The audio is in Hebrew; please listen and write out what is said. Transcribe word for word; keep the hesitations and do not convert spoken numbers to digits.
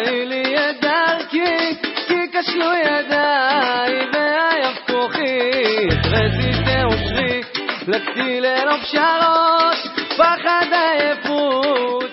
ראי לי את דרכי, כי כשלו ידיי והיף כוחי. רציתי אושרי, לקתי ללא פשרות, פחד עייפות